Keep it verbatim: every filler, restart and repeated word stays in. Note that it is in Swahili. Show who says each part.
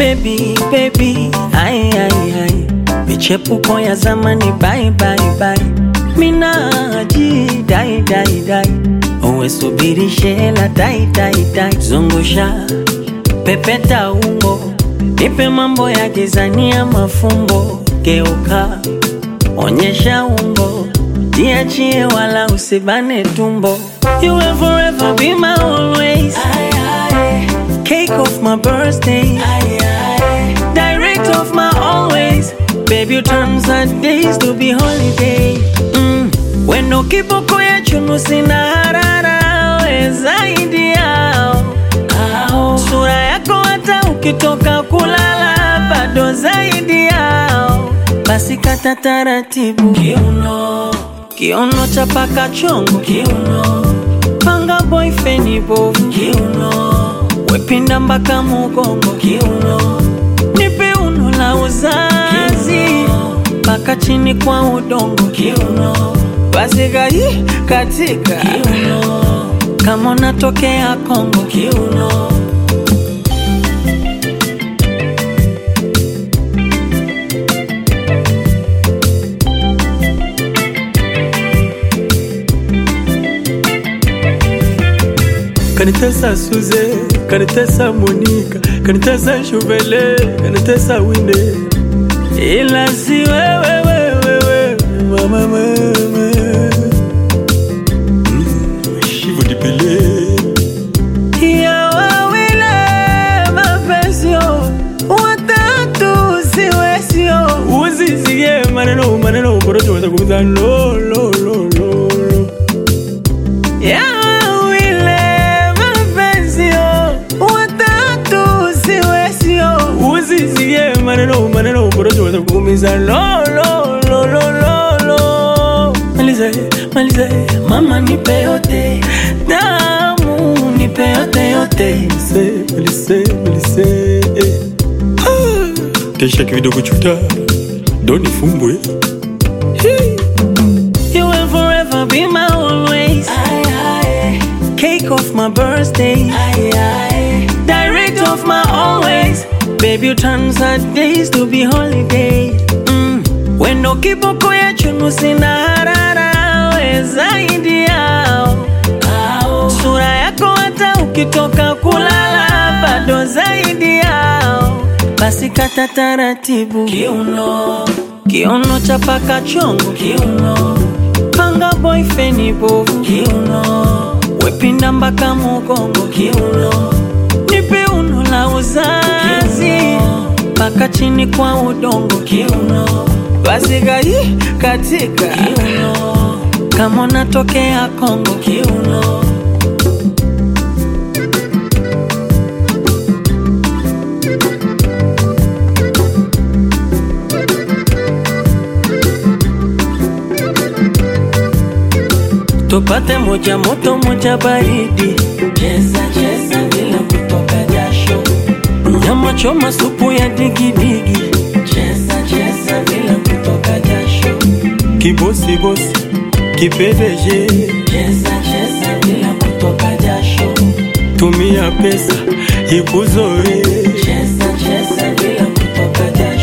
Speaker 1: Baby, baby, ai, ai, ai. Michepuko ya zamani, bye, bye, bye. Minaji, dai, dai, dai. Uwe subiri shela, dai, dai, dai. Zungusha, pepeta ungo. Nipe mambo ya gizania mafumbo. Geuka, onyesha ungo. Jiachie wala usibane tumbo. You will forever be my always. Aye, aye. Cake of my birthday. Aye, aye. Direct of my always. Baby, you turn sad days to be holiday. Mm. Wendo kiboko ya chunu sina harara. We zaidi yao. Ao. Sura yako hata ukitoka kulala. Bado zaidi yao. Basi kata taratibu kiuno. Kiuno chapaka chongo kiuno. Panga boyfriend bovu kiuno. Wepinda mbaka mugongo kiuno. Nipe uno la uzazi paka chini kwa udongo kiuno. Basiga hii katika kiuno. Kama unatokea Kongo kiuno.
Speaker 2: Kanitesa Suze, kanitesa Monica, kanitesa Shuvele, kanitesa Winde. Ila si wewe wewe wewe mama mama. Mm, Shivu dipele.
Speaker 1: Ya wawile mapesio, watatu siwesio.
Speaker 2: Uzizie maneno maneno borojo watakuza lo lo lo lo.
Speaker 1: Ya
Speaker 2: maneno maneno borojo watakuumiza lo lo lo lo lo lo.
Speaker 1: Malize malize mama nipe yote. Damu nipe yote yote.
Speaker 2: Malise malise malise eh. Ah. Tesha kividogo chuta doni fumbwe.
Speaker 1: Hey. You will forever be my always. Aye, aye. Cake of my birthday. Aye, aye. Direct of my always. Baby, you turn sad days to be holiday. Mm. Wendo kiboko ya chunu sina harara. We zaidi yao. Ao. Sura yako hata ukitoka kulala. Bado zaidi yao. Basi kata taratibu kiuno. Kiuno chapaka chongo kiuno. Panga boyfriend bovu kiuno. Wepinda mbaka mugongo kiuno. Nipe uno la uzazi paka chini kwa udongo kiuno. Basiga hii katika kiuno. Kama unatokea Kongo kiuno. Tupate moja moto moja baridi. Cheza cheza bila kutoka jasho. Nyama choma supu ya digi digi. Cheza cheza bila kutoka jasho.
Speaker 2: Kibosi bosi kipedeje.
Speaker 1: Cheza cheza bila kutoka jasho.
Speaker 2: Tumia pesa ikuzoe.
Speaker 1: Cheza cheza bila kutoka jasho.